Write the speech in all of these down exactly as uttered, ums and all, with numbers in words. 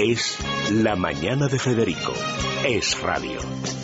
Es La Mañana de Federico. Es radio.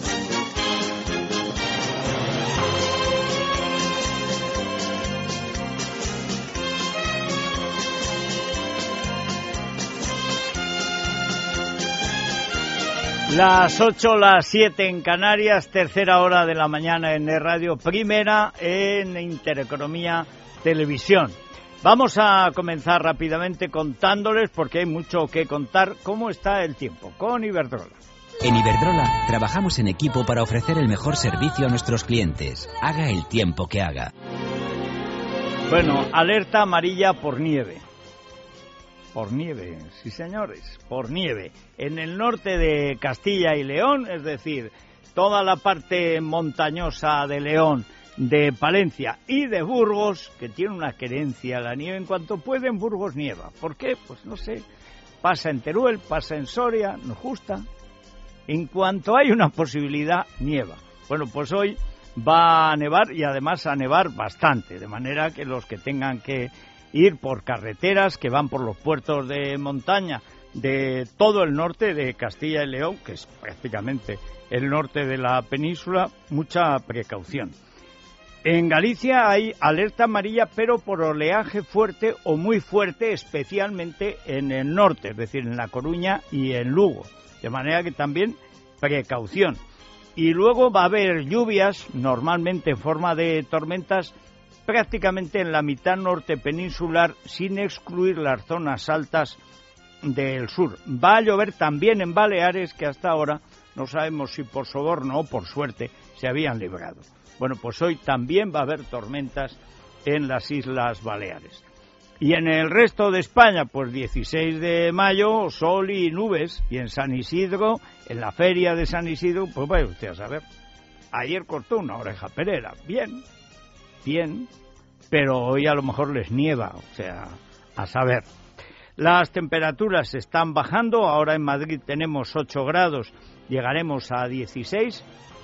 Las ocho, las siete en Canarias, tercera hora de la mañana en E Radio, primera en Intereconomía Televisión. Vamos a comenzar rápidamente contándoles, porque hay mucho que contar, cómo está el tiempo con Iberdrola. En Iberdrola trabajamos en equipo para ofrecer el mejor servicio a nuestros clientes, haga el tiempo que haga. Bueno, alerta amarilla por nieve. Por nieve, sí señores, por nieve. En el norte de Castilla y León, es decir, toda la parte montañosa de León, de Palencia y de Burgos, que tiene una querencia a la nieve. En cuanto puede, en Burgos nieva. ¿Por qué? Pues no sé. Pasa en Teruel, pasa en Soria, nos gusta. En cuanto hay una posibilidad, nieva. Bueno, pues hoy va a nevar y además a nevar bastante, de manera que los que tengan que ir por carreteras que van por los puertos de montaña de todo el norte de Castilla y León, que es prácticamente el norte de la península, mucha precaución. En Galicia hay alerta amarilla, pero por oleaje fuerte o muy fuerte, especialmente en el norte, es decir, en La Coruña y en Lugo, de manera que también precaución. Y luego va a haber lluvias, normalmente en forma de tormentas, prácticamente en la mitad norte peninsular, sin excluir las zonas altas del sur. Va a llover también en Baleares, que hasta ahora no sabemos si por soborno o por suerte se habían librado. Bueno, pues hoy también va a haber tormentas en las Islas Baleares. Y en el resto de España, pues dieciséis de mayo, sol y nubes. Y en San Isidro, en la feria de San Isidro, pues vaya usted a saber. Ayer cortó una oreja perera. Bien. Bien, pero hoy a lo mejor les nieva, o sea, a saber. Las temperaturas están bajando, ahora en Madrid tenemos ocho grados, llegaremos a dieciséis.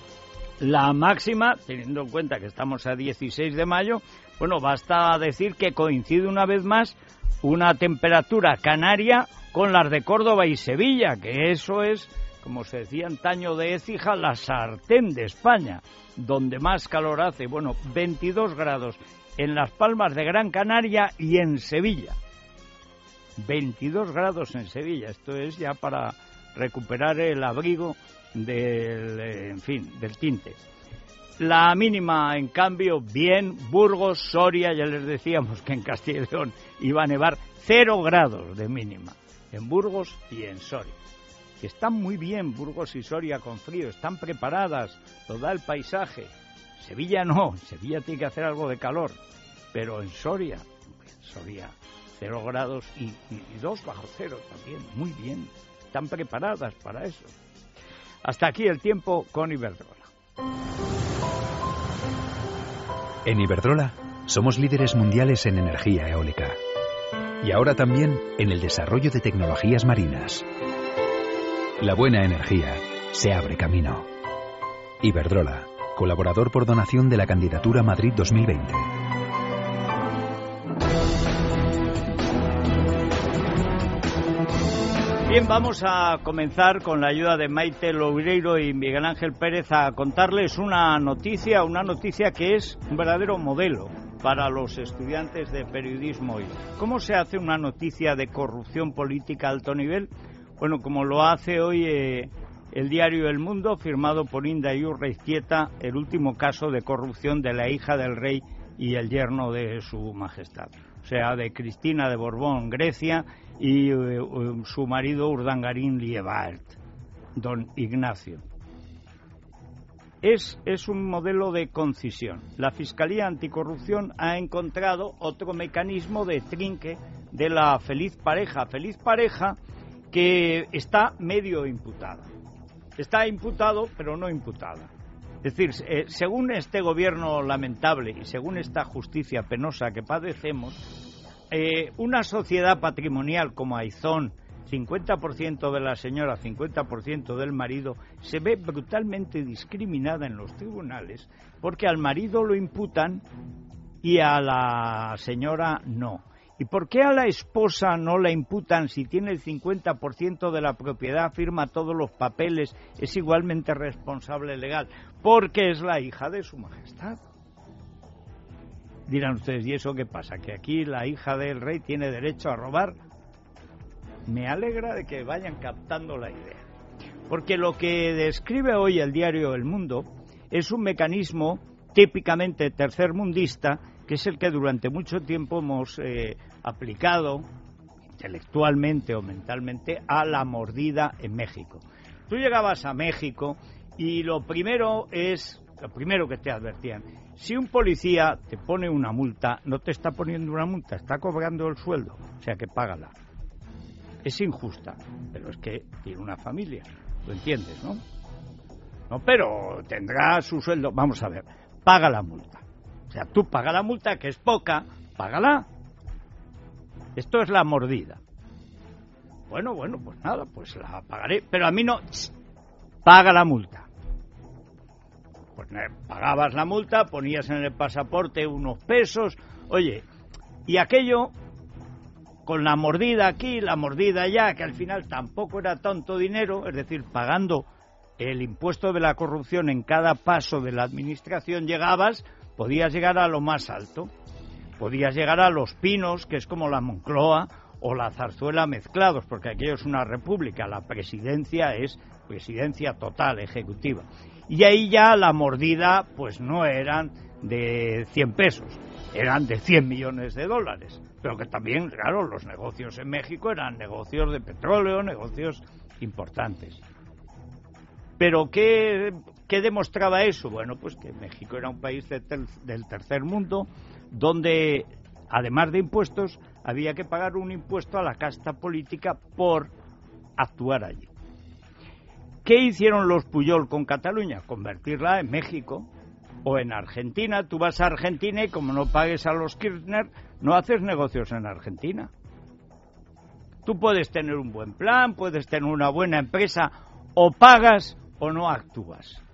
La máxima, teniendo en cuenta que estamos a dieciséis de mayo, bueno, basta decir que coincide una vez más una temperatura canaria con las de Córdoba y Sevilla, que eso es, como se decía antaño de Écija, la sartén de España, donde más calor hace. Bueno, veintidós grados en Las Palmas de Gran Canaria y en Sevilla. veintidós grados en Sevilla, esto es ya para recuperar el abrigo del, en fin, del tinte. La mínima, en cambio, bien, Burgos, Soria, ya les decíamos que en Castilla y León iba a nevar cero grados de mínima, en Burgos y en Soria. Que están muy bien Burgos y Soria con frío, están preparadas, lo da el paisaje. Sevilla no, Sevilla tiene que hacer algo de calor, pero en Soria, Soria, cero grados y, y, y dos bajo cero también, muy bien, están preparadas para eso. Hasta aquí el tiempo con Iberdrola. En Iberdrola somos líderes mundiales en energía eólica y ahora también en el desarrollo de tecnologías marinas. La buena energía se abre camino. Iberdrola, colaborador por donación de la candidatura Madrid dos mil veinte. Bien, vamos a comenzar con la ayuda de Maite Loureiro y Miguel Ángel Pérez a contarles una noticia, una noticia que es un verdadero modelo para los estudiantes de periodismo hoy. ¿Cómo se hace una noticia de corrupción política a alto nivel? Bueno, como lo hace hoy eh, el diario El Mundo, firmado por Inda Urreiztieta, el último caso de corrupción de la hija del rey y el yerno de su majestad. O sea, de Cristina de Borbón, Grecia, y eh, su marido Urdangarín Liebert, don Ignacio. Es, es un modelo de concisión. La Fiscalía Anticorrupción ha encontrado otro mecanismo de trinque de la feliz pareja. Feliz pareja que está medio imputada. Está imputado, pero no imputada. Es decir, eh, según este gobierno lamentable y según esta justicia penosa que padecemos, eh, una sociedad patrimonial como Aizón, cincuenta por ciento de la señora, cincuenta por ciento del marido, se ve brutalmente discriminada en los tribunales porque al marido lo imputan y a la señora no. ¿Y por qué a la esposa no la imputan si tiene el cincuenta por ciento de la propiedad, firma todos los papeles, es igualmente responsable legal? Porque es la hija de su majestad. Dirán ustedes, ¿y eso qué pasa? ¿Que aquí la hija del rey tiene derecho a robar? Me alegra de que vayan captando la idea. Porque lo que describe hoy el diario El Mundo es un mecanismo típicamente tercermundista, que es el que durante mucho tiempo hemos eh, aplicado intelectualmente o mentalmente a la mordida en México. Tú llegabas a México y lo primero es, lo primero que te advertían, si un policía te pone una multa, no te está poniendo una multa, está cobrando el sueldo, o sea que págala. Es injusta, pero es que tiene una familia, ¿lo entiendes, no? No, pero tendrá su sueldo, vamos a ver, paga la multa. O sea, tú paga la multa, que es poca, págala. Esto es la mordida. Bueno, bueno, pues nada, pues la pagaré, pero a mí no, paga la multa. Pues pagabas la multa, ponías en el pasaporte unos pesos, oye, y aquello con la mordida aquí, la mordida allá, que al final tampoco era tanto dinero, es decir, pagando el impuesto de la corrupción en cada paso de la administración, llegabas, podías llegar a lo más alto, podías llegar a Los Pinos, que es como la Moncloa o la Zarzuela mezclados, porque aquello es una república, la presidencia es presidencia total, ejecutiva. Y ahí ya la mordida, pues no eran de cien pesos, eran de cien millones de dólares. Pero que también, claro, los negocios en México eran negocios de petróleo, negocios importantes. ¿Pero qué, qué demostraba eso? Bueno, pues que México era un país de ter, del tercer mundo, donde, además de impuestos, había que pagar un impuesto a la casta política por actuar allí. ¿Qué hicieron los Pujol con Cataluña? Convertirla en México o en Argentina. Tú vas a Argentina y como no pagues a los Kirchner, no haces negocios en Argentina. Tú puedes tener un buen plan, puedes tener una buena empresa, o pagas o no actúas.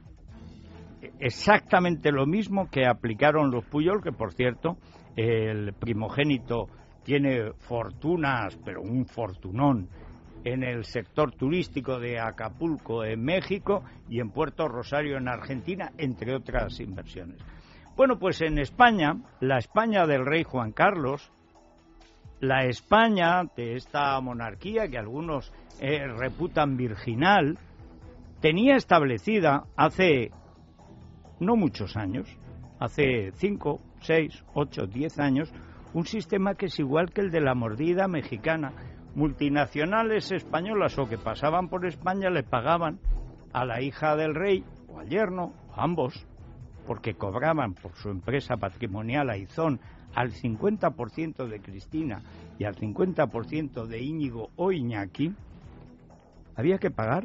Exactamente lo mismo que aplicaron los Pujol, que por cierto, el primogénito tiene fortunas, pero un fortunón, en el sector turístico de Acapulco en México y en Puerto Rosario en Argentina, entre otras inversiones. Bueno, pues en España, la España del rey Juan Carlos, la España de esta monarquía que algunos eh, reputan virginal, tenía establecida hace no muchos años, hace cinco, seis, ocho, diez años, un sistema que es igual que el de la mordida mexicana. Multinacionales españolas o que pasaban por España le pagaban a la hija del rey o al yerno, o ambos, porque cobraban por su empresa patrimonial Aizón al cincuenta por ciento de Cristina y al cincuenta por ciento de Íñigo o Iñaki, había que pagar.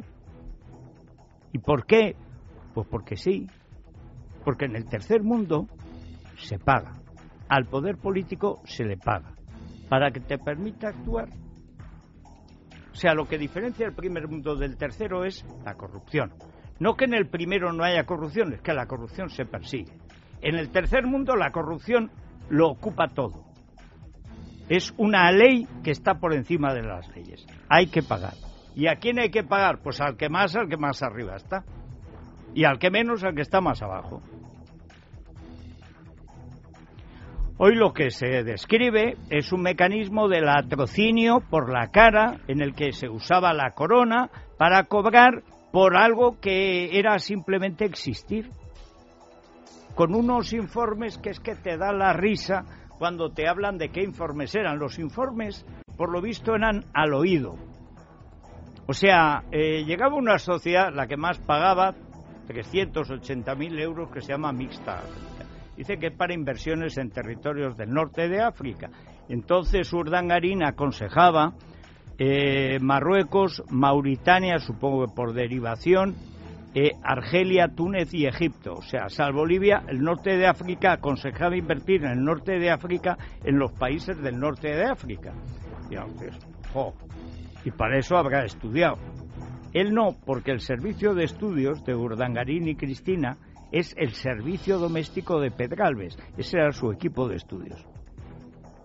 ¿Y por qué? Pues porque sí, porque en el tercer mundo se paga, al poder político se le paga, para que te permita actuar. O sea, lo que diferencia el primer mundo del tercero es la corrupción. No que en el primero no haya corrupción, es que la corrupción se persigue. En el tercer mundo la corrupción lo ocupa todo. Es una ley que está por encima de las leyes. Hay que pagar. ¿Y a quién hay que pagar? Pues al que más, al que más arriba está. Y al que menos, al que está más abajo. Hoy lo que se describe es un mecanismo de latrocinio por la cara en el que se usaba la corona para cobrar por algo que era simplemente existir. Con unos informes que es que te da la risa cuando te hablan de qué informes eran. Los informes, por lo visto, eran al oído. O sea, eh, llegaba una sociedad, la que más pagaba, trescientos ochenta mil euros, que se llama Mixta. Dice que es para inversiones en territorios del norte de África. Entonces Urdangarín aconsejaba eh, Marruecos, Mauritania, supongo que por derivación, eh, Argelia, Túnez y Egipto. O sea, salvo Libia, el norte de África aconsejaba invertir en el norte de África, en los países del norte de África. Y, entonces, jo, y para eso habrá estudiado. Él no, porque el servicio de estudios de Urdangarín y Cristina es el servicio doméstico de Pedralbes. Ese era su equipo de estudios.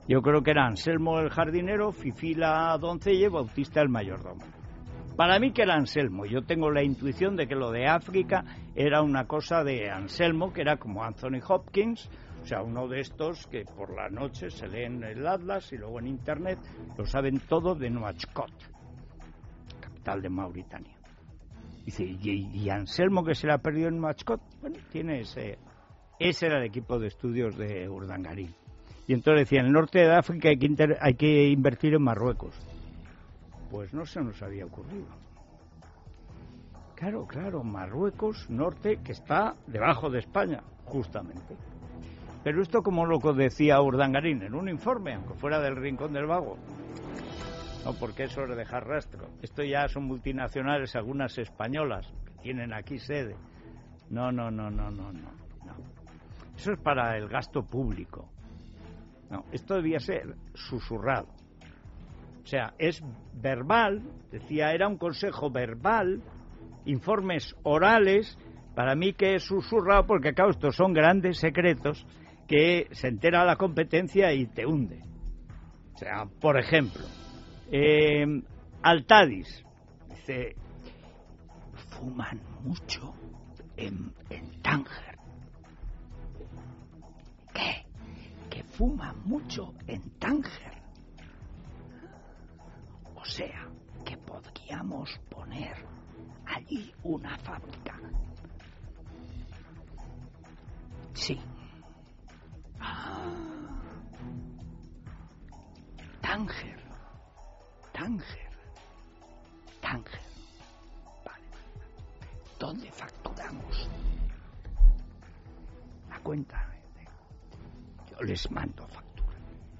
Yo creo que era Anselmo el jardinero, Fifí la doncella y Bautista el mayordomo. Para mí que era Anselmo. Yo tengo la intuición de que lo de África era una cosa de Anselmo, que era como Anthony Hopkins, o sea, uno de estos que por la noche se leen en el Atlas y luego en Internet lo saben todo de Nouakchott, capital de Mauritania. Dice, ¿y, y Anselmo que se le ha perdido en Nouakchott? Bueno, tiene ese... Ese era el equipo de estudios de Urdangarín. Y entonces decía, en el norte de África hay que, inter... hay que invertir en Marruecos. Pues no se nos había ocurrido. Claro, claro, Marruecos, norte, que está debajo de España, justamente. Pero esto, como lo decía Urdangarín en un informe, aunque fuera del Rincón del Vago, no, porque eso es dejar rastro. Esto ya son multinacionales, algunas españolas, que tienen aquí sede. No, no, no, no, no, no. no. Eso es para el gasto público. No, esto debía ser susurrado. O sea, es verbal, decía, era un consejo verbal, informes orales, para mí que es susurrado, porque claro, estos son grandes secretos que se entera la competencia y te hunde. O sea, por ejemplo, eh, Altadis dice, fuman mucho en, en Tánger. ¿Qué? Que fuman mucho en Tánger. O sea, que podríamos poner allí una fábrica. Sí. Ah. Tánger. Tánger. Tánger. Vale. ¿Dónde facturamos? La cuenta. Yo les mando factura.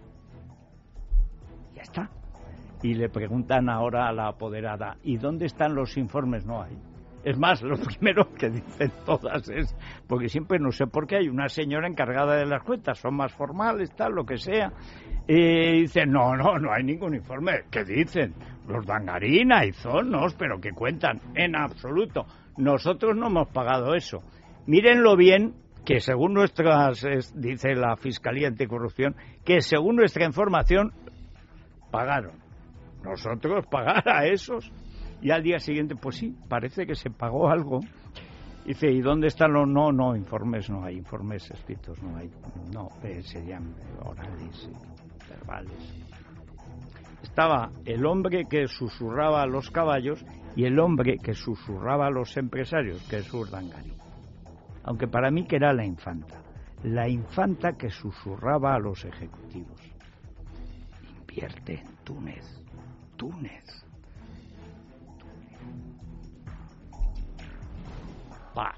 Ya está. Y le preguntan ahora a la apoderada, ¿y dónde están los informes? No hay. Es más, lo primero que dicen todas es, porque siempre no sé por qué hay una señora encargada de las cuentas, son más formales, tal, lo que sea, y dicen, no, no, no hay ningún informe. ¿Qué dicen? Los Dangarín, hay zonos, pero que cuentan, en absoluto. Nosotros no hemos pagado eso. Mírenlo bien, que según nuestras, es, dice la Fiscalía Anticorrupción, que según nuestra información, pagaron. Nosotros pagar a esos. Y al día siguiente, pues sí, parece que se pagó algo. Dice, ¿y dónde están los...? No, no, informes no hay, informes escritos no hay. No, eh, serían orales, eh, verbales. Estaba el hombre que susurraba a los caballos y el hombre que susurraba a los empresarios, que es Urdangarín. Aunque para mí que era la infanta. La infanta que susurraba a los ejecutivos. Invierte en Túnez. Túnez. Va.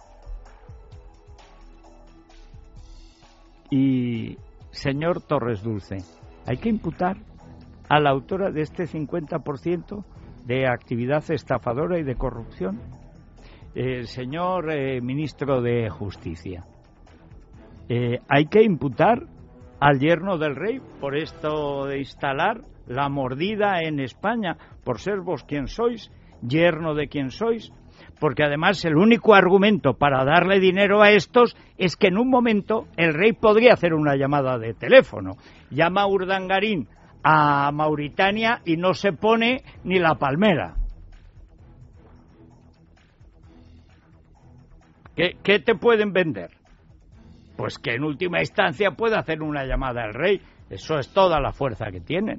Y, señor Torres Dulce, hay que imputar a la autora de este cincuenta por ciento de actividad estafadora y de corrupción, el señor eh, ministro de Justicia. Eh, hay que imputar al yerno del rey por esto de instalar la mordida en España, por ser vos quien sois, yerno de quien sois, porque además el único argumento para darle dinero a estos es que en un momento el rey podría hacer una llamada de teléfono. Llama a Urdangarín a Mauritania y no se pone ni la palmera. ¿Qué, qué te pueden vender? Pues que en última instancia puede hacer una llamada al rey. Eso es toda la fuerza que tienen.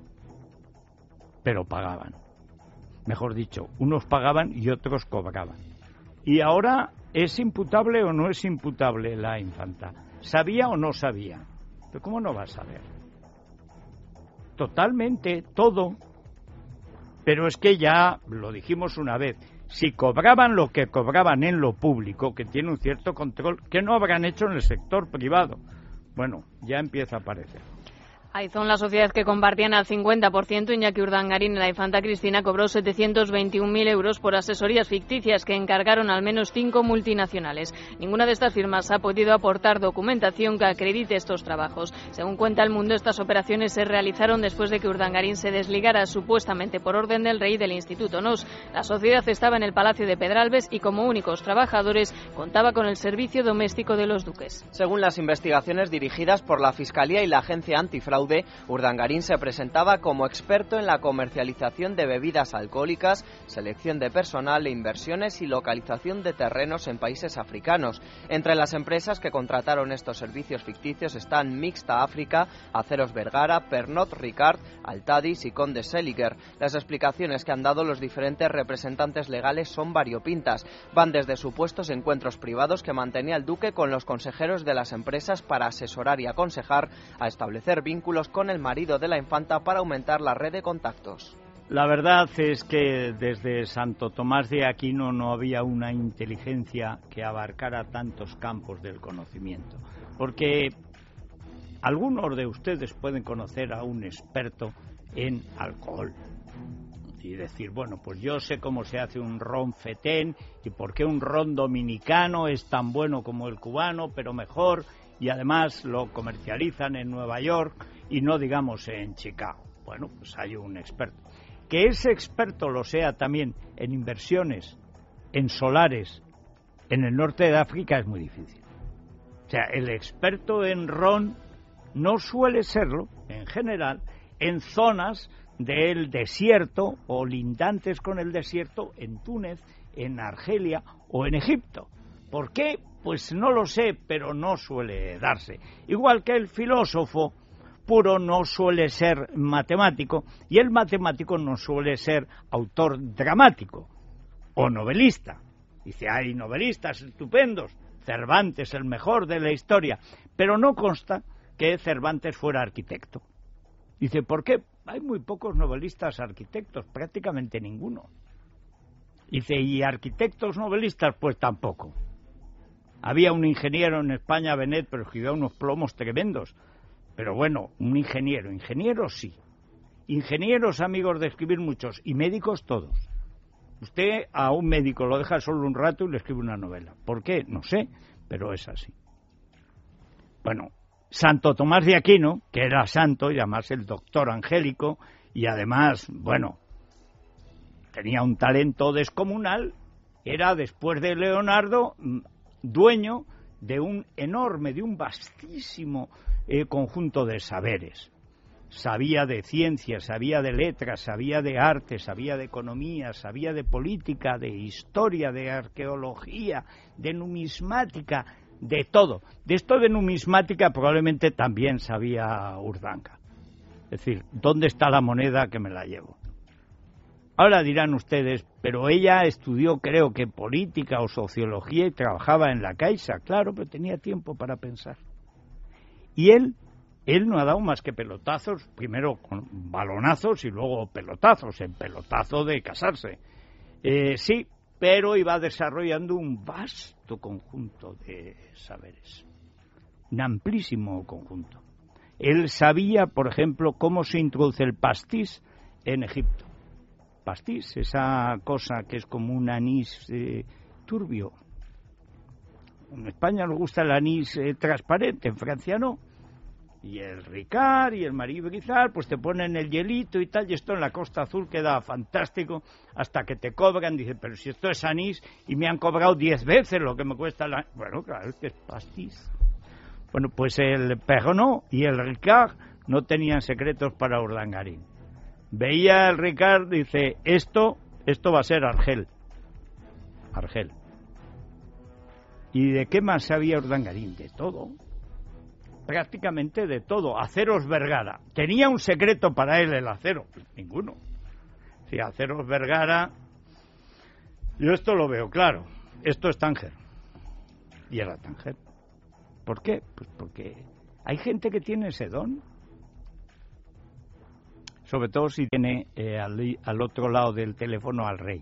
Pero pagaban. Mejor dicho, unos pagaban y otros cobraban. Y ahora, ¿es imputable o no es imputable la infanta? ¿Sabía o no sabía? ¿Pero cómo no va a saber? Totalmente, todo. Pero es que ya lo dijimos una vez, si cobraban lo que cobraban en lo público, que tiene un cierto control, ¿qué no habrán hecho en el sector privado? Bueno, ya empieza a aparecer. Aizón, la sociedad que compartían al cincuenta por ciento, Iñaki Urdangarín y la infanta Cristina cobró setecientos veintiún mil euros por asesorías ficticias que encargaron al menos cinco multinacionales. Ninguna de estas firmas ha podido aportar documentación que acredite estos trabajos. Según cuenta El Mundo, estas operaciones se realizaron después de que Urdangarín se desligara supuestamente por orden del rey del Instituto N O S. La sociedad estaba en el Palacio de Pedralbes y como únicos trabajadores contaba con el servicio doméstico de los duques. Según las investigaciones dirigidas por la Fiscalía y la Agencia Antifraude, V, Urdangarín se presentaba como experto en la comercialización de bebidas alcohólicas, selección de personal e inversiones y localización de terrenos en países africanos. Entre las empresas que contrataron estos servicios ficticios están Mixta África, Aceros Vergara, Pernod Ricard, Altadis y Conde Seliger. Las explicaciones que han dado los diferentes representantes legales son variopintas. Van desde supuestos encuentros privados que mantenía el duque con los consejeros de las empresas para asesorar y aconsejar, a establecer vínculos con el marido de la infanta para aumentar la red de contactos. La verdad es que desde Santo Tomás de Aquino no había una inteligencia que abarcara tantos campos del conocimiento, porque algunos de ustedes pueden conocer a un experto en alcohol y decir, bueno, pues yo sé cómo se hace un ron fetén y por qué un ron dominicano es tan bueno como el cubano, pero mejor, y además lo comercializan en Nueva York y no digamos en Chicago. Bueno, pues hay un experto. Que ese experto lo sea también en inversiones, en solares, en el norte de África es muy difícil. O sea, el experto en ron no suele serlo, en general, en zonas del desierto o lindantes con el desierto, en Túnez, en Argelia o en Egipto. ¿Por qué? Pues no lo sé, pero no suele darse. Igual que el filósofo puro no suele ser matemático y el matemático no suele ser autor dramático o novelista. Dice, hay novelistas estupendos, Cervantes el mejor de la historia, pero no consta que Cervantes fuera arquitecto. Dice, ¿por qué? Hay muy pocos novelistas arquitectos, prácticamente ninguno. Dice, ¿y arquitectos novelistas? Pues tampoco. Había un ingeniero en España, Benet, pero escribió unos plomos tremendos. Pero bueno, un ingeniero, ingenieros sí. Ingenieros amigos de escribir muchos, y médicos todos. Usted a un médico lo deja solo un rato y le escribe una novela. ¿Por qué? No sé, pero es así. Bueno, Santo Tomás de Aquino, que era santo, y además el doctor angélico, y además, bueno, tenía un talento descomunal, era, después de Leonardo, dueño de un enorme, de un vastísimo eh, conjunto de saberes. Sabía de ciencias, sabía de letras, sabía de arte, sabía de economía, sabía de política, de historia, de arqueología, de numismática, de todo. De esto de numismática probablemente también sabía Urdanga. Es decir, ¿dónde está la moneda que me la llevo? Ahora dirán ustedes, pero ella estudió, creo que política o sociología y trabajaba en la Caixa. Claro, pero tenía tiempo para pensar. Y él, él no ha dado más que pelotazos, primero con balonazos y luego pelotazos, el pelotazo de casarse. Eh, sí, pero iba desarrollando un vasto conjunto de saberes, un amplísimo conjunto. Él sabía, por ejemplo, cómo se introduce el pastís en Egipto. Pastís, esa cosa que es como un anís eh, turbio. En España nos gusta el anís eh, transparente, en Francia no. Y el Ricard y el Marie Brizard, pues te ponen el hielito y tal, y esto en la Costa Azul queda fantástico, hasta que te cobran, dicen, pero si esto es anís y me han cobrado diez veces lo que me cuesta la... Bueno, claro, es que es pastís. Bueno, pues el Pernod y el Ricard no tenían secretos para Urdangarín. Veía el Ricard, dice, esto, esto va a ser Argel. Argel. ¿Y de qué más sabía Urdangarín? De todo. Prácticamente de todo. Aceros Vergara. ¿Tenía un secreto para él el acero? Pues ninguno. Si Aceros Vergara... Yo esto lo veo claro. Esto es Tánger. Y era Tánger. ¿Por qué? Pues porque hay gente que tiene ese don. Sobre todo si tiene eh, al, al otro lado del teléfono al rey.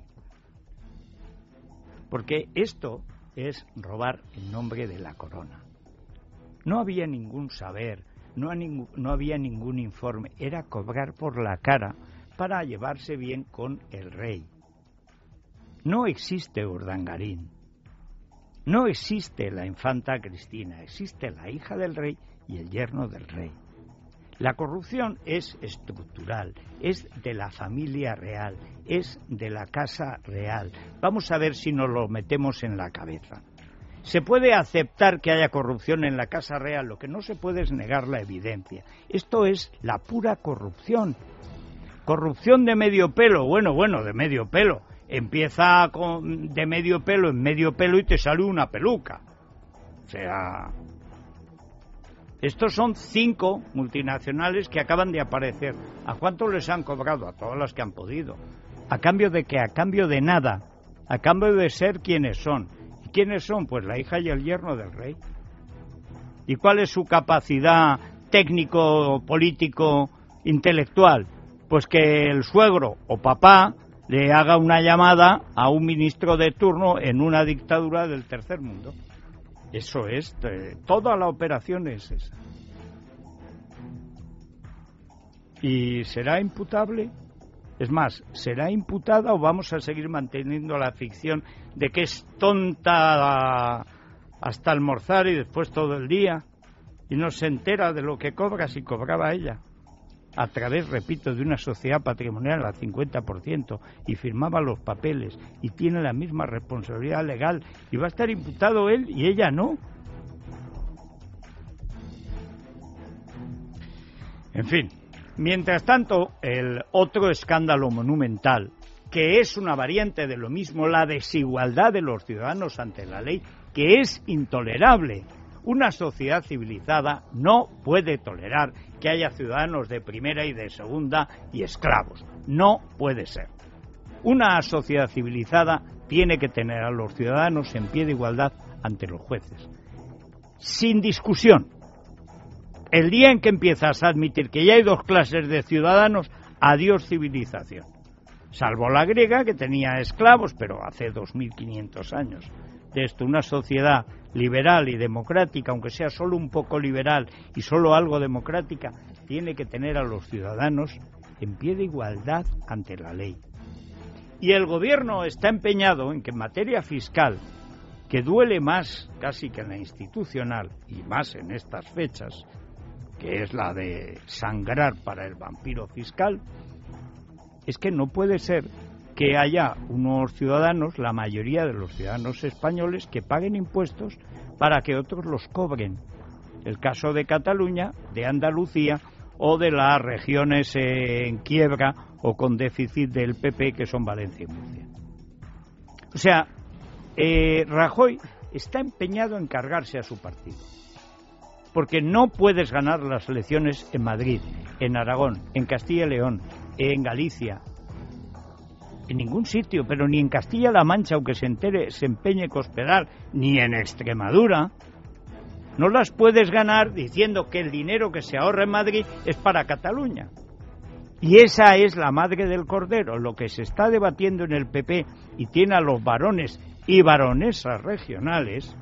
Porque esto es robar en nombre de la corona. No había ningún saber, no, ningún, no había ningún informe, era cobrar por la cara para llevarse bien con el rey. No existe Urdangarín, no existe la infanta Cristina, existe la hija del rey y el yerno del rey. La corrupción es estructural, es de la familia real, es de la casa real. Vamos a ver si nos lo metemos en la cabeza. Se puede aceptar que haya corrupción en la Casa Real, lo que no se puede es negar la evidencia. Esto es la pura corrupción. Corrupción de medio pelo, bueno, bueno, de medio pelo. Empieza con, de medio pelo en medio pelo y te sale una peluca. O sea, estos son cinco multinacionales que acaban de aparecer. ¿A cuánto les han cobrado? A todas las que han podido. ¿A cambio de qué? A cambio de nada. A cambio de ser quienes son. ¿Y quiénes son? Pues la hija y el yerno del rey. ¿Y cuál es su capacidad técnico, político, intelectual? Pues que el suegro o papá le haga una llamada a un ministro de turno en una dictadura del tercer mundo. Eso es, eh, toda la operación es esa. ¿Y será imputable? Es más, ¿será imputada o vamos a seguir manteniendo la ficción de que es tonta hasta almorzar y después todo el día y no se entera de lo que cobra si cobraba ella? A través, repito, de una sociedad patrimonial al cincuenta por ciento y firmaba los papeles y tiene la misma responsabilidad legal y va a estar imputado él y ella no. En fin, mientras tanto, el otro escándalo monumental, que es una variante de lo mismo, la desigualdad de los ciudadanos ante la ley, que es intolerable. Una sociedad civilizada no puede tolerar que haya ciudadanos de primera y de segunda y esclavos. No puede ser. Una sociedad civilizada tiene que tener a los ciudadanos en pie de igualdad ante los jueces. Sin discusión. El día en que empiezas a admitir que ya hay dos clases de ciudadanos, adiós civilización. Salvo la griega, que tenía esclavos, pero hace dos mil quinientos años. De esto, una sociedad liberal y democrática, aunque sea solo un poco liberal y solo algo democrática, tiene que tener a los ciudadanos en pie de igualdad ante la ley. Y el gobierno está empeñado en que en materia fiscal, que duele más casi que en la institucional, y más en estas fechas, que es la de sangrar para el vampiro fiscal, es que no puede ser que haya unos ciudadanos, la mayoría de los ciudadanos españoles, que paguen impuestos para que otros los cobren. El caso de Cataluña, de Andalucía o de las regiones en quiebra o con déficit del P P, que son Valencia y Murcia. O sea, eh, Rajoy está empeñado en cargarse a su partido. Porque no puedes ganar las elecciones en Madrid, en Aragón, en Castilla y León, en Galicia, en ningún sitio, pero ni en Castilla-La Mancha, aunque se entere, se empeñe Cospedal, ni en Extremadura. No las puedes ganar diciendo que el dinero que se ahorra en Madrid es para Cataluña. Y esa es la madre del cordero, lo que se está debatiendo en el P P y tiene a los varones y varonesas regionales,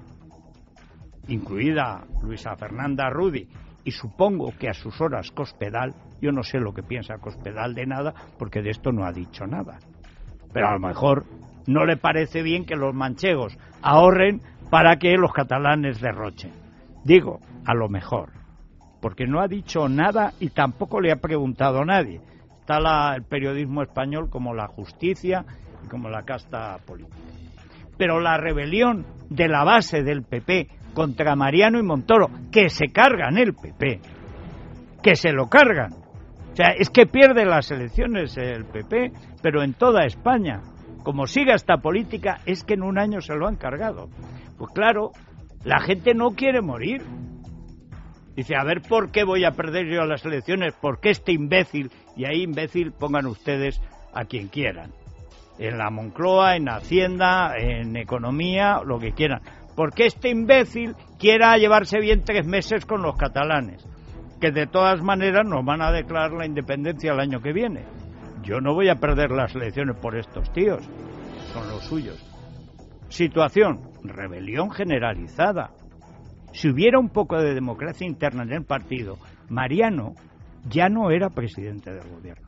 incluida Luisa Fernanda Rudy, y supongo que a sus horas Cospedal. Yo no sé lo que piensa Cospedal de nada, porque de esto no ha dicho nada. Pero a lo mejor no le parece bien que los manchegos ahorren para que los catalanes derrochen. Digo, a lo mejor, porque no ha dicho nada y tampoco le ha preguntado a nadie. Está la, el periodismo español como la justicia y como la casta política. Pero la rebelión de la base del P P contra Mariano y Montoro, que se cargan el P P, que se lo cargan. O sea, es que pierde las elecciones el P P, pero en toda España. Como siga esta política, es que en un año se lo han cargado. Pues claro, la gente no quiere morir. Dice, a ver, ¿por qué voy a perder yo las elecciones? ¿Por qué este imbécil? Y ahí imbécil pongan ustedes a quien quieran. En la Moncloa, en Hacienda, en Economía, lo que quieran. ¿Por qué este imbécil quiera llevarse bien tres meses con los catalanes? Que de todas maneras nos van a declarar la independencia el año que viene. Yo no voy a perder las elecciones por estos tíos, son los suyos. Situación, rebelión generalizada. Si hubiera un poco de democracia interna en el partido, Mariano ya no era presidente del gobierno.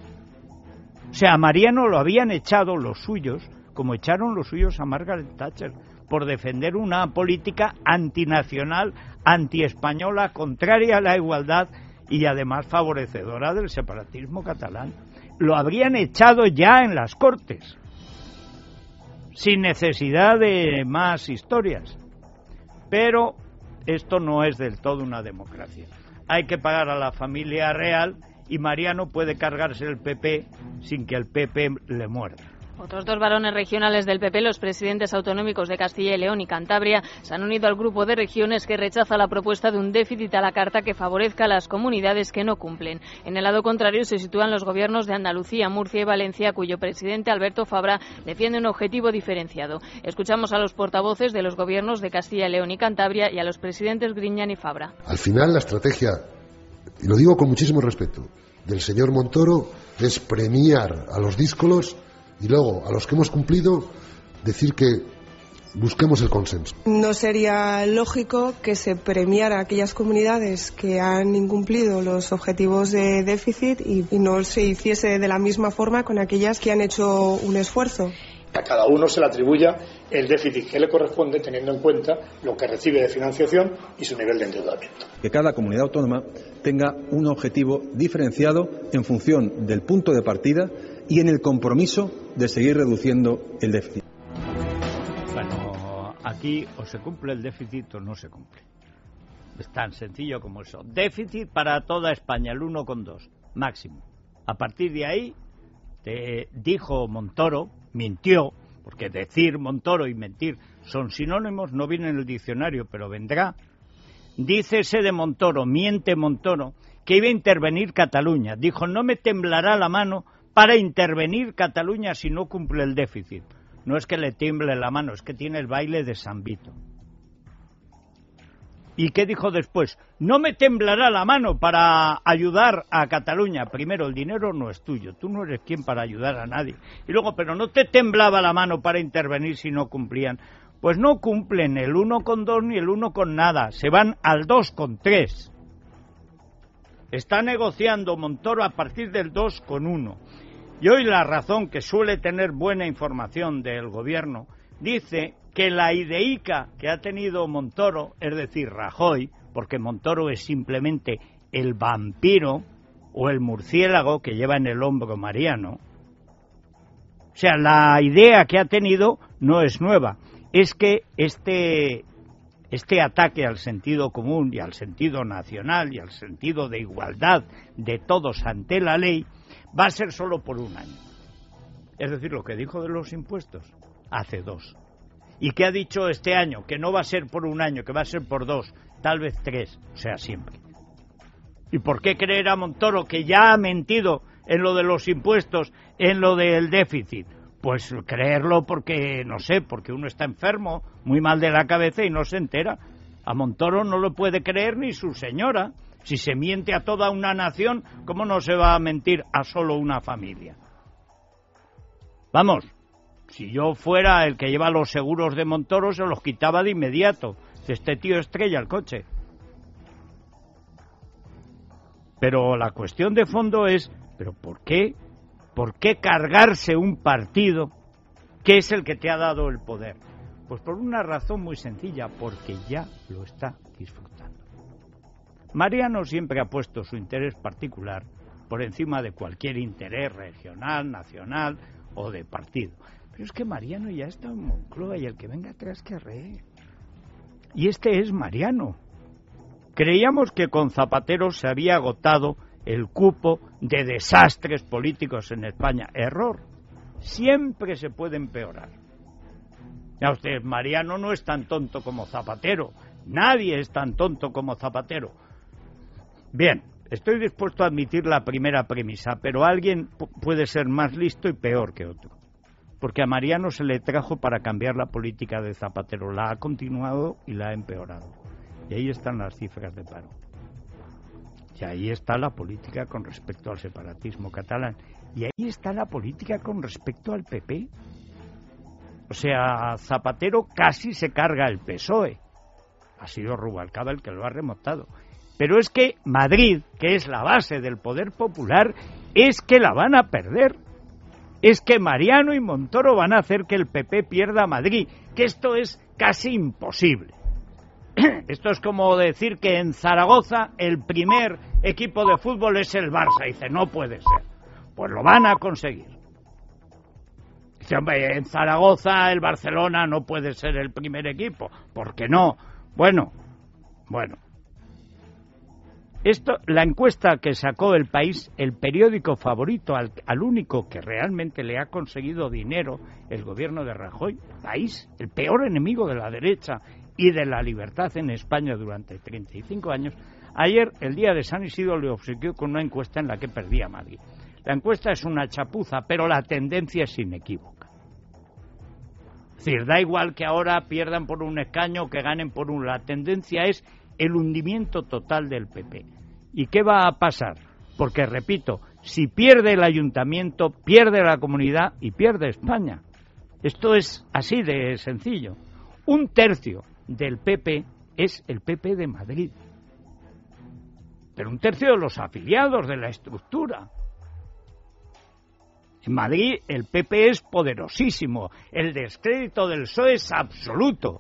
O sea, a Mariano lo habían echado los suyos, como echaron los suyos a Margaret Thatcher, por defender una política antinacional, antiespañola, contraria a la igualdad y además favorecedora del separatismo catalán. Lo habrían echado ya en las Cortes, sin necesidad de más historias. Pero esto no es del todo una democracia. Hay que pagar a la familia real y Mariano puede cargarse el P P sin que el P P le muerda. Otros dos varones regionales del P P, los presidentes autonómicos de Castilla y León y Cantabria, se han unido al grupo de regiones que rechaza la propuesta de un déficit a la carta que favorezca a las comunidades que no cumplen. En el lado contrario se sitúan los gobiernos de Andalucía, Murcia y Valencia, cuyo presidente Alberto Fabra defiende un objetivo diferenciado. Escuchamos a los portavoces de los gobiernos de Castilla y León y Cantabria y a los presidentes Griñán y Fabra. Al final la estrategia, y lo digo con muchísimo respeto, del señor Montoro es premiar a los díscolos y luego, a los que hemos cumplido, decir que busquemos el consenso. No sería lógico que se premiara a aquellas comunidades que han incumplido los objetivos de déficit y, y no se hiciese de la misma forma con aquellas que han hecho un esfuerzo. A cada uno se le atribuya el déficit que le corresponde teniendo en cuenta lo que recibe de financiación y su nivel de endeudamiento. Que cada comunidad autónoma tenga un objetivo diferenciado en función del punto de partida y en el compromiso de seguir reduciendo el déficit. Bueno, aquí o se cumple el déficit o no se cumple. Es tan sencillo como eso. Déficit para toda España, el uno coma dos, máximo. A partir de ahí, te dijo Montoro, mintió, porque decir Montoro y mentir son sinónimos, no viene en el diccionario, pero vendrá. Dícese de Montoro, miente Montoro, que iba a intervenir Cataluña. Dijo, no me temblará la mano para intervenir Cataluña si no cumple el déficit. No es que le tiemble la mano, es que tiene el baile de San Vito. ¿Y qué dijo después? No me temblará la mano para ayudar a Cataluña. Primero, el dinero no es tuyo, tú no eres quien para ayudar a nadie. Y luego, pero no te temblaba la mano para intervenir si no cumplían. Pues no cumplen el uno con dos ni el uno con nada, se van al dos con tres. Está negociando Montoro a partir del dos con uno. Y hoy La Razón, que suele tener buena información del gobierno, dice que la ideica que ha tenido Montoro, es decir, Rajoy, porque Montoro es simplemente el vampiro o el murciélago que lleva en el hombro Mariano. O sea, la idea que ha tenido no es nueva, es que este, este ataque al sentido común y al sentido nacional y al sentido de igualdad de todos ante la ley va a ser solo por un año. Es decir, lo que dijo de los impuestos hace dos. ¿Y qué ha dicho este año? Que no va a ser por un año, que va a ser por dos, tal vez tres, o sea, siempre. ¿Y por qué creer a Montoro que ya ha mentido en lo de los impuestos, en lo del déficit? Pues creerlo porque, no sé, porque uno está enfermo, muy mal de la cabeza y no se entera. A Montoro no lo puede creer ni su señora. Si se miente a toda una nación, ¿cómo no se va a mentir a solo una familia? Vamos, si yo fuera el que lleva los seguros de Montoro, se los quitaba de inmediato. Este tío estrella el coche. Pero la cuestión de fondo es, ¿pero por qué? ¿Por qué cargarse un partido que es el que te ha dado el poder? Pues por una razón muy sencilla, porque ya lo está disfrutando. Mariano siempre ha puesto su interés particular por encima de cualquier interés regional, nacional o de partido. Pero es que Mariano ya está en Moncloa y el que venga atrás que arree. Y este es Mariano. Creíamos que con Zapatero se había agotado el cupo de desastres políticos en España. Error. Siempre se puede empeorar. Ya ustedes, Mariano no es tan tonto como Zapatero. Nadie es tan tonto como Zapatero. Bien, estoy dispuesto a admitir la primera premisa, pero alguien p- puede ser más listo y peor que otro. Porque a Mariano se le trajo para cambiar la política de Zapatero. La ha continuado y la ha empeorado. Y ahí están las cifras de paro. Y ahí está la política con respecto al separatismo catalán. Y ahí está la política con respecto al P P. O sea, Zapatero casi se carga el P S O E. Ha sido Rubalcaba el que lo ha remontado. Pero es que Madrid, que es la base del poder popular, es que la van a perder. Es que Mariano y Montoro van a hacer que el P P pierda Madrid, que esto es casi imposible. Esto es como decir que en Zaragoza el primer equipo de fútbol es el Barça. Dice, no puede ser. Pues lo van a conseguir. Dice, hombre, en Zaragoza el Barcelona no puede ser el primer equipo. ¿Por qué no? Bueno, bueno. Esto, la encuesta que sacó El País, el periódico favorito, al, al único que realmente le ha conseguido dinero el gobierno de Rajoy, País, el peor enemigo de la derecha y de la libertad en España durante treinta y cinco años, ayer, el día de San Isidro, le obsequió con una encuesta en la que perdía Madrid. La encuesta es una chapuza, pero la tendencia es inequívoca. Es decir, da igual que ahora pierdan por un escaño o que ganen por un... La tendencia es el hundimiento total del P P. ¿Y qué va a pasar? Porque, repito, si pierde el ayuntamiento, pierde la comunidad y pierde España. Esto es así de sencillo. Un tercio del P P es el P P de Madrid. Pero un tercio de los afiliados de la estructura. En Madrid el P P es poderosísimo. El descrédito del P S O E es absoluto.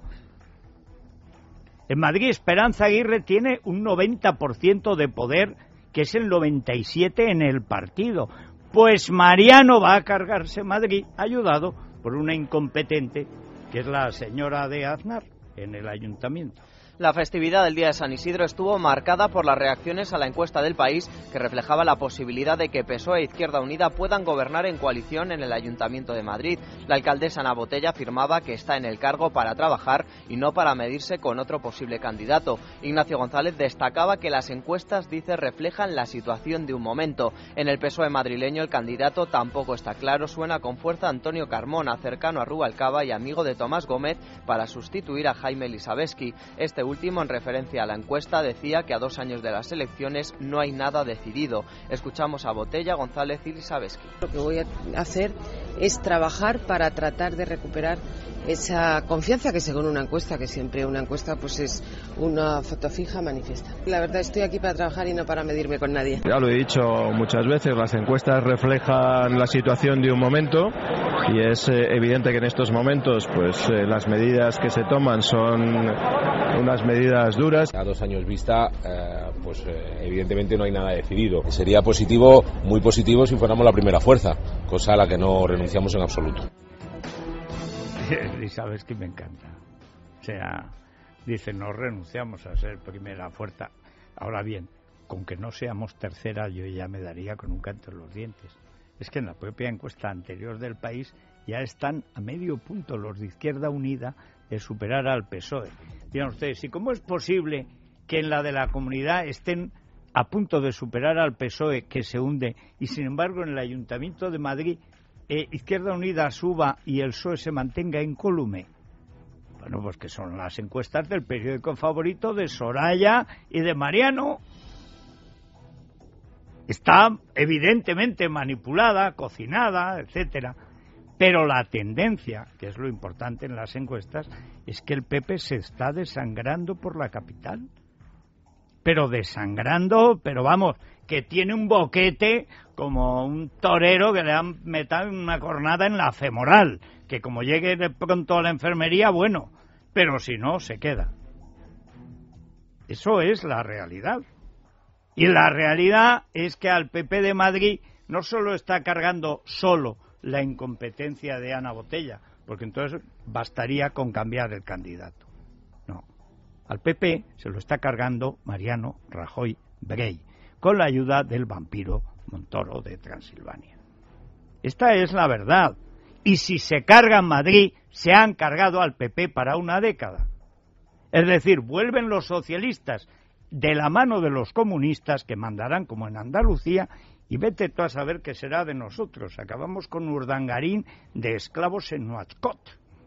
En Madrid Esperanza Aguirre tiene un noventa por ciento de poder, que es el noventa y siete por ciento en el partido. Pues Mariano va a cargarse Madrid, ayudado por una incompetente, que es la señora de Aznar, en el ayuntamiento. La festividad del Día de San Isidro estuvo marcada por las reacciones a la encuesta del País, que reflejaba la posibilidad de que P S O E e Izquierda Unida puedan gobernar en coalición en el Ayuntamiento de Madrid. La alcaldesa Ana Botella afirmaba que está en el cargo para trabajar y no para medirse con otro posible candidato. Ignacio González destacaba que las encuestas, dice, reflejan la situación de un momento. En el P S O E madrileño el candidato tampoco está claro. Suena con fuerza Antonio Carmona, cercano a Rubalcaba y amigo de Tomás Gómez, para sustituir a Jaime Lisabeski. Este último, en referencia a la encuesta, decía que a dos años de las elecciones no hay nada decidido. Escuchamos a Botella, González y Lisabeski. Lo que voy a hacer es trabajar para tratar de recuperar esa confianza que, según una encuesta, que siempre una encuesta pues es una foto fija, manifiesta. La verdad, estoy aquí para trabajar y no para medirme con nadie. Ya lo he dicho muchas veces, las encuestas reflejan la situación de un momento y es eh, evidente que en estos momentos pues eh, las medidas que se toman son unas medidas duras. A dos años vista, eh, pues eh, evidentemente no hay nada decidido. Sería positivo, muy positivo, si fuéramos la primera fuerza, cosa a la que no renunciamos en absoluto. Y sabes que me encanta. O sea, dice, no renunciamos a ser primera fuerza. Ahora bien, con que no seamos tercera, yo ya me daría con un canto en los dientes. Es que en la propia encuesta anterior del País ya están a medio punto los de Izquierda Unida de superar al P S O E. Dirán ustedes, ¿y cómo es posible que en la de la comunidad estén a punto de superar al P S O E, que se hunde, y sin embargo en el Ayuntamiento de Madrid eh, Izquierda Unida suba y el P S O E se mantenga incólume? Bueno, pues que son las encuestas del periódico favorito de Soraya y de Mariano. Está evidentemente manipulada, cocinada, etcétera. Pero la tendencia, que es lo importante en las encuestas, es que el P P se está desangrando por la capital. Pero desangrando, pero vamos, que tiene un boquete como un torero que le han metido una cornada en la femoral, que como llegue de pronto a la enfermería, bueno, pero si no, se queda. Eso es la realidad. Y la realidad es que al P P de Madrid no solo está cargando solo la incompetencia de Ana Botella, porque entonces bastaría con cambiar el candidato. No. Al P P se lo está cargando Mariano Rajoy Brey, con la ayuda del vampiro Montoro de Transilvania. Esta es la verdad. Y si se cargan Madrid, se han cargado al P P para una década. Es decir, vuelven los socialistas de la mano de los comunistas, que mandarán como en Andalucía, y vete tú a saber qué será de nosotros. Acabamos con Urdangarín de esclavos en Nuatcot.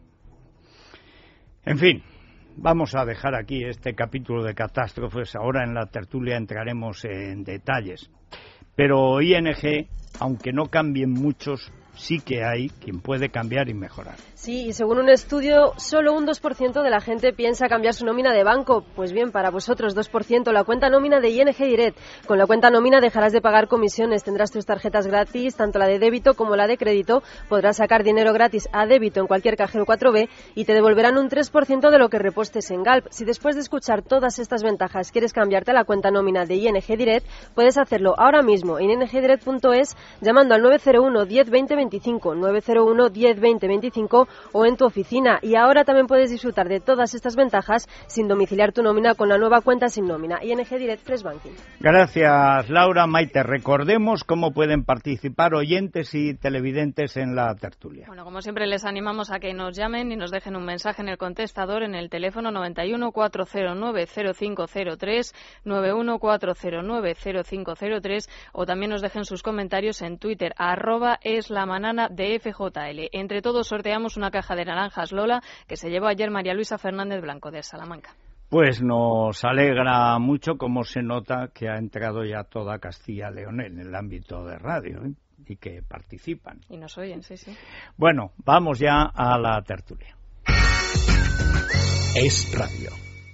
En fin, vamos a dejar aquí este capítulo de catástrofes. Ahora en la tertulia entraremos en detalles. Pero I N G, aunque no cambien muchos, sí que hay quien puede cambiar y mejorar. Sí, y según un estudio, solo un dos por ciento de la gente piensa cambiar su nómina de banco. Pues bien, para vosotros, dos por ciento, la cuenta nómina de I N G Direct. Con la cuenta nómina dejarás de pagar comisiones, tendrás tus tarjetas gratis, tanto la de débito como la de crédito, podrás sacar dinero gratis a débito en cualquier cajero cuatro B y te devolverán un tres por ciento de lo que repostes en Galp. Si después de escuchar todas estas ventajas quieres cambiarte a la cuenta nómina de I N G Direct, puedes hacerlo ahora mismo en I N G direct punto es llamando al nueve cero uno diez veinte veinticinco, nueve cero uno diez veinte veinticinco o en tu oficina. Y ahora también puedes disfrutar de todas estas ventajas sin domiciliar tu nómina con la nueva cuenta sin nómina I N G Direct Fresh Banking. Gracias, Laura. Maite, recordemos cómo pueden participar oyentes y televidentes en la tertulia. Bueno, como siempre les animamos a que nos llamen y nos dejen un mensaje en el contestador en el teléfono noventa y uno, cuatrocientos nueve, cero cinco cero tres, noventa y uno, cuatrocientos nueve, cero cinco cero tres o también nos dejen sus comentarios en Twitter, arroba es la manana de F J L. Entre todos sorteamos una caja de naranjas Lola que se llevó ayer María Luisa Fernández Blanco de Salamanca. Pues nos alegra mucho cómo se nota que ha entrado ya toda Castilla y León en el ámbito de radio, ¿eh? Y que participan. Y nos oyen, sí, sí. Bueno, vamos ya a la tertulia. Es Radio.